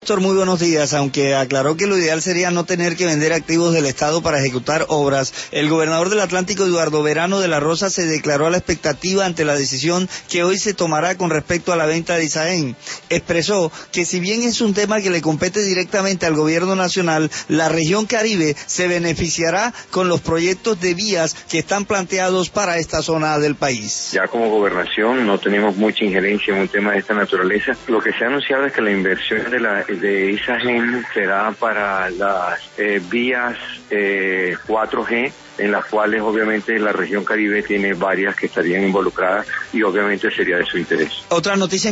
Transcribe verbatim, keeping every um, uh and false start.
Muy buenos días. Aunque aclaró que lo ideal sería no tener que vender activos del Estado para ejecutar obras, el gobernador del Atlántico, Eduardo Verano de la Rosa, se declaró a la expectativa ante la decisión que hoy se tomará con respecto a la venta de Isagen. Expresó que si bien es un tema que le compete directamente al gobierno nacional, la región Caribe se beneficiará con los proyectos de vías que están planteados para esta zona del país. Ya como gobernación no tenemos mucha injerencia en un tema de esta naturaleza. Lo que se ha anunciado es que la inversión de la de de Isagen será para las eh, vías eh, cuatro G, en las cuales obviamente la región Caribe tiene varias que estarían involucradas y obviamente sería de su interés. Otra noticia